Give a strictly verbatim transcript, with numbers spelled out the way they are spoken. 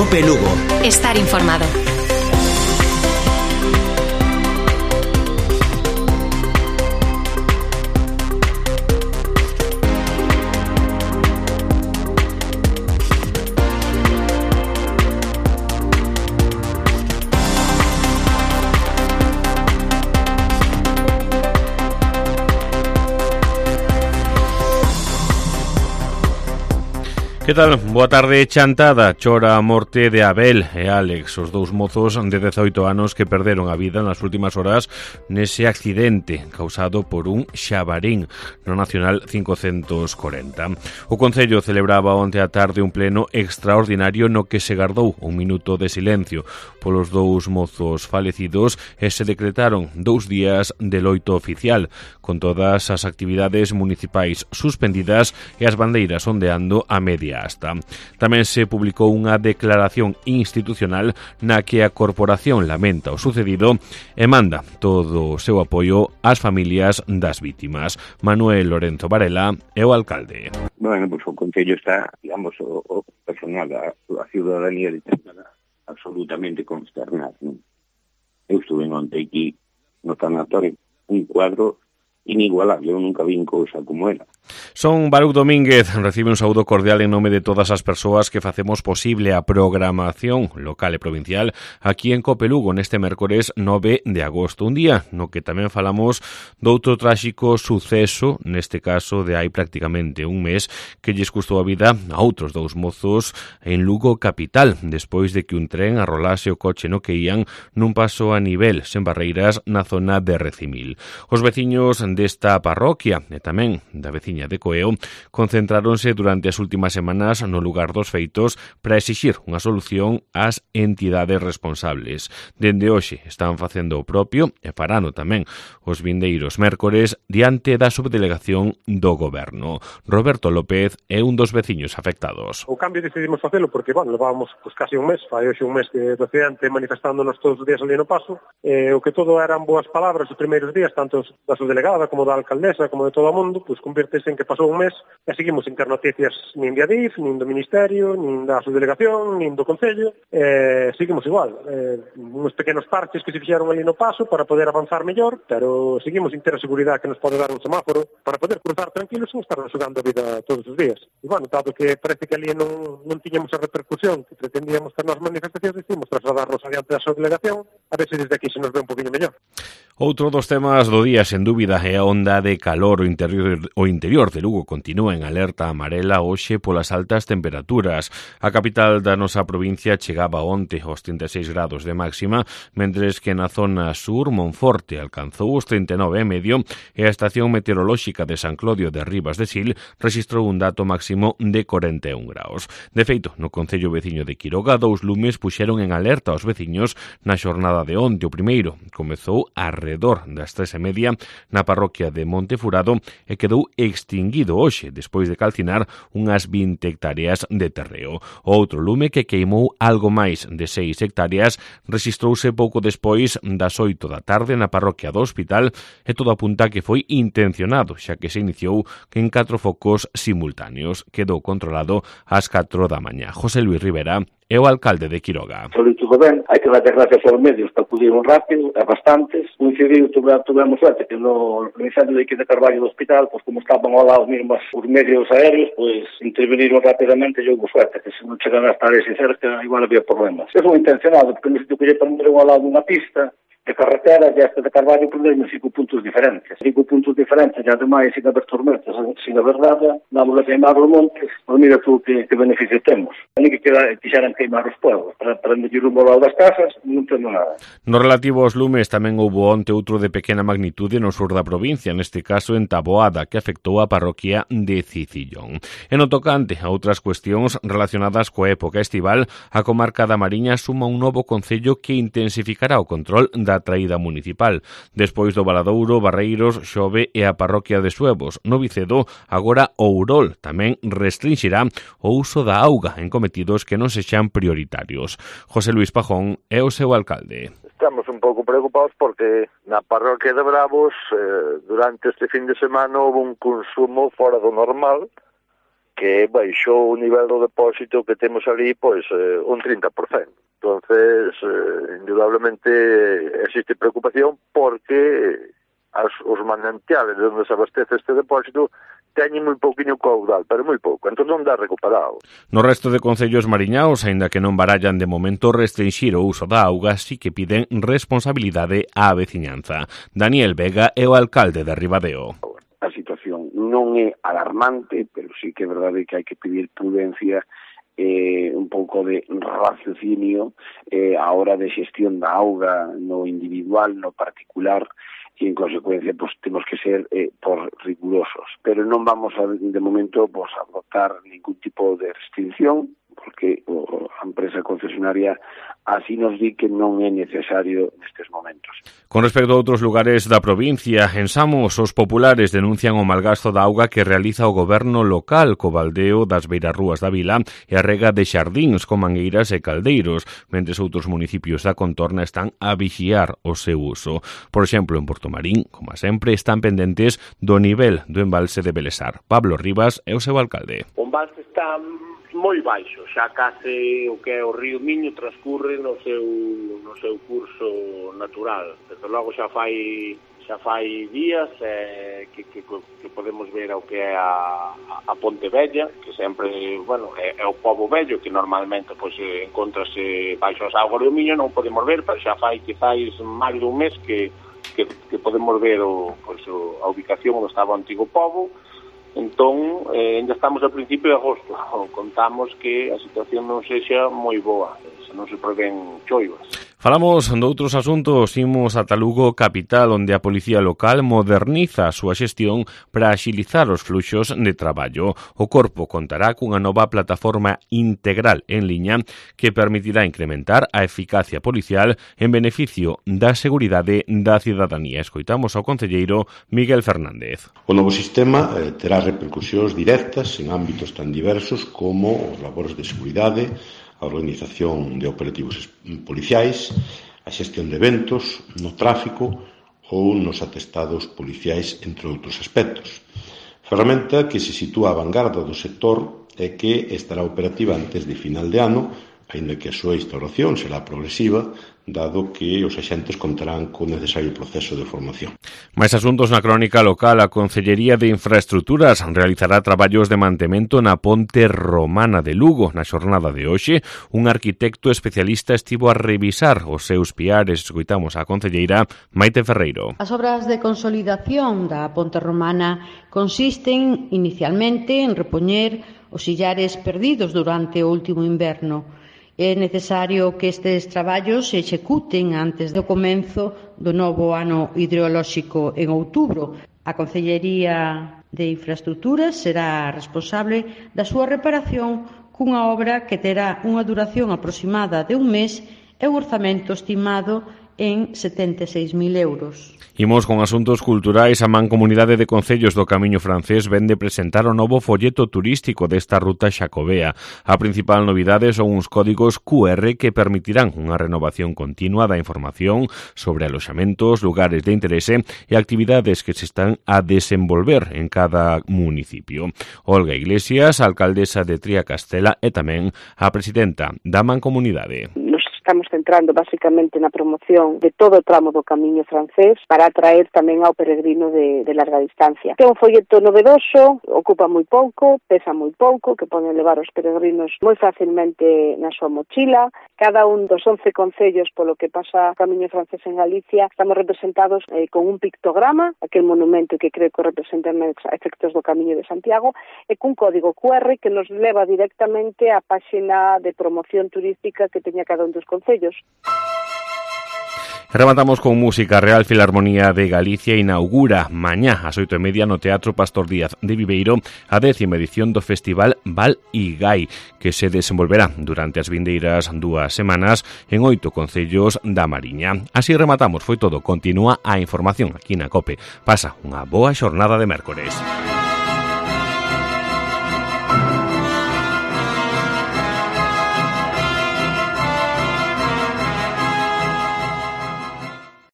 Cope Lugo. Estar informado. Que tal? Boa tarde, chantada. Chora a morte de Abel e Alex, os dous mozos de dezoito anos que perderon a vida nas últimas horas nese accidente causado por un xabarín no Nacional quinhentos cuarenta. O Concello celebraba onte á tarde un pleno extraordinario no que se gardou un minuto de silencio polos dous mozos falecidos e se decretaron dous días de loito oficial, con todas as actividades municipais suspendidas e as bandeiras ondeando a media asta. Tamén se publicou unha declaración institucional na que a corporación lamenta o sucedido e manda todo o seu apoio ás familias das vítimas. Manuel Lorenzo Varela é o alcalde. Bueno, pois pues, o Concello está, digamos, o, o personal, a, a ciudadanía de Chantada absolutamente consternada. ¿No? Eu estuve onte aquí no tanatorio, un cuadro inigualable, eu nunca vi cousa como era. Son Baruch Domínguez, recibe un saúdo cordial en nome de todas as persoas que facemos posible a programación local e provincial aquí en Cope Lugo neste mércores nove de agosto, un día no que tamén falamos doutro tráxico suceso, neste caso de hai prácticamente un mes, que lles custou a vida a outros dous mozos en Lugo capital, despois de que un tren arrolase o coche no que ían nun paso a nivel sen barreiras na zona de Recimil. Os veciños desta parroquia e tamén da veciña de Coeo concentráronse durante as últimas semanas no lugar dos feitos para exixir unha solución ás entidades responsables. Dende hoxe están facendo o propio e farano tamén os vindeiros mércores diante da subdelegación do Goberno. Roberto López é un dos veciños afectados. O cambio decidimos facelo porque, bueno, levábamos pues, casi un mes, fai hoxe un mes que do accidente manifestándonos todos os días ali no paso, e o que todo eran boas palabras os primeiros días, tanto da subdelegada como da alcaldesa, como de todo o mundo, pues convirtese en que pasou un mes e seguimos sin ter noticias nin de Adif, nin do Ministerio, nin da subdelegación, nin do Concello, e seguimos igual. Eh, uns pequenos parches que se fixeron ali no paso para poder avanzar mellor, pero seguimos sin ter a seguridade que nos pode dar un semáforo para poder cruzar tranquilos sin estar xogando a vida todos os días. E, bueno, dado que parece que ali non, non tiñamos a repercusión que pretendíamos ter nas manifestacións, decidimos trasladarnos adiante da subdelegación a ver se desde aquí se nos ve un poquinho mellor. Outro dos temas do día, sen dúbida, é a onda de calor. O interior, o interior de Lugo continúa en alerta amarela hoxe polas altas temperaturas. A capital da nosa provincia chegaba onte aos trinta e seis grados de máxima, mentres que na zona sur Monforte alcanzou os trinta e nove e medio e a estación meteorolóxica de San Clodio de Ribas de Sil rexistrou un dato máximo de corenta e un graus. De feito, no concello veciño de Quiroga, dous lumes puxeron en alerta aos veciños na xornada de onte. O primeiro comezou arredor das tres e media na parroquia de Montefurado e quedou extinguido hoxe, despois de calcinar unhas vinte hectáreas de terreo. O outro lume, que queimou algo máis de seis hectáreas, rexistrouse pouco despois das oito da tarde na parroquia do Hospital e todo apunta que foi intencionado, xa que se iniciou en catro focos simultáneos. Quedou controlado ás catro da mañá. José Luis Rivera é o alcalde de Quiroga. Foi tudo ben, hai que dar gracias aos medios que acudiron rápido, a bastantes. Coincidiu, tuvemos suerte que no incendio de aquí de Carballo do Hospital, pois como estaban ao lado mesmo os medios aéreos, pois interveniron rapidamente e houve suerte, que se non chegan a estar ese cerca, igual había problemas. Eso foi intencionado, porque no sitio que lle prenderon ao lado dunha pista de carretera, e este de Carballo prenderon cinco puntos diferentes. Cinco puntos diferentes, e ademais, sin haber tormentas, sin haber nada, vamos a queimar os montes, pois mira tú que, que beneficio temos. Nem que quixeran queimar os pueblos, para, para medir o lado das casas, non temos nada. No relativo aos lumes, tamén houve onte outro de pequena magnitude no sur da provincia, neste caso en Taboada, que afectou a parroquia de Cicillón. E no tocante a outras cuestións relacionadas coa época estival, a comarca da Mariña suma un novo concello que intensificará o control da traída municipal. Despois do Valadouro, Barreiros, Xove e a parroquia de Suevos. No Vicedo, agora Ourol tamén restringirá o uso da auga en cometidos que non sexan prioritarios. José Luis Pajón é o seu alcalde. Estamos un pouco preocupados porque na parroquia de Bravos eh, durante este fin de semana houve un consumo fora do normal que baixou o nivel do depósito que temos ali, pois, eh, un trinta por cento. Entonces, eh, indudablemente existe preocupación porque as, os manantiales de onde se abastece este depósito teñen moi pouquinho caudal, pero moi pouco, entón non dá recuperado. No resto de concellos mariñaos, aínda que non barallan de momento restringir o uso da auga, sí que piden responsabilidade á veciñanza. Daniel Vega é o alcalde de Ribadeo. A situación non é alarmante, pero sí que é verdade que hai que pedir prudencia, eh, un pouco de raciocinio eh, a hora de xestión da auga no individual, no particular, e en consecuencia pues, temos que ser eh, por rigurosos. Pero non vamos a, de momento pues, a adoptar ningún tipo de restricción, porque o, a empresa concesionaria así nos di que non é necesario nestes momentos. Con respecto a outros lugares da provincia, en Samos, os populares denuncian o malgasto da auga que realiza o goberno local co baldeo das beirarrúas da vila e a rega de xardíns con mangueiras e caldeiros, mentres outros municipios da contorna están a vixiar o seu uso. Por exemplo, en Portomarín, como sempre, están pendentes do nivel do embalse de Belesar. Pablo Rivas é o seu alcalde. O embalse está moi baixo, xa case o que é o río Miño transcurre no seu no seu curso natural. Desde logo xa fai xa fai días eh, que, que, que podemos ver o que é a, a Ponte Vella, que sempre, bueno, é, é o pobo vello que normalmente pois encontrase baixo as augas do Miño, non podemos ver, pero xa fai quizáis máis dun mes que que, que podemos ver o, pois, o, a ubicación onde estaba o antigo pobo. Entón, eh, ainda estamos a principio de agosto, contamos que a situación non sexa moi boa, se non se prevén choivas. Falamos de outros asuntos, imos ata Lugo capital, onde a Policía Local moderniza a súa xestión para axilizar os fluxos de traballo. O corpo contará cunha nova plataforma integral en liña que permitirá incrementar a eficacia policial en beneficio da seguridade da cidadanía. Escoitamos ao concelleiro Miguel Fernández. O novo sistema eh, terá repercusións directas en ámbitos tan diversos como os labores de seguridade, a organización de operativos policiais, a xestión de eventos, no tráfico ou nos atestados policiais, entre outros aspectos. Ferramenta que se sitúa á vanguarda do sector e que estará operativa antes de final de ano, aínda que a súa instauración será progresiva, dado que os axentes contarán co necesario proceso de formación. Mais asuntos na crónica local, a Concellería de Infraestructuras realizará traballos de mantemento na Ponte Romana de Lugo. Na xornada de hoxe, un arquitecto especialista estivo a revisar os seus piares. Escoitamos a concelleira Maite Ferreiro. As obras de consolidación da Ponte Romana consisten inicialmente en repoñer os sillares perdidos durante o último inverno. É necesario que estes traballos se executen antes do comenzo do novo ano hidrolóxico en outubro. A Concellería de Infraestructuras será responsable da súa reparación cunha obra que terá unha duración aproximada de un mes e un orzamento estimado en setenta e seis mil euros. Imos con asuntos culturais. A Mancomunidade de Concellos do Camiño Francés vende presentar o novo folleto turístico desta ruta xacobea. A principal novidade son uns códigos cu erre que permitirán unha renovación continua da información sobre aloxamentos, lugares de interese e actividades que se están a desenvolver en cada municipio. Olga Iglesias, alcaldesa de Triacastela e tamén a presidenta da Mancomunidade. Estamos centrando basicamente na promoción de todo o tramo do Camiño Francés para atraer tamén ao peregrino de, de larga distancia. É un folleto novedoso, ocupa moi pouco, pesa moi pouco, que poden levar os peregrinos moi facilmente na súa mochila. Cada un dos once concellos polo que pasa o Camiño Francés en Galicia estamos representados eh, con un pictograma, aquel monumento que creo que representa efectos do Camiño de Santiago, e cun código cu erre que nos leva directamente á páxina de promoción turística que teña cada un dos concellos. Rematamos con música. Real Filarmonía de Galicia inaugura mañá ás oito e media no Teatro Pastor Díaz de Viveiro a décima edición do Festival Val Igai, que se desenvolverá durante as vindeiras dúas semanas en oito concellos da Mariña. Así rematamos, foi todo. Continúa a información aquí na COPE. Pasa unha boa xornada de mércores.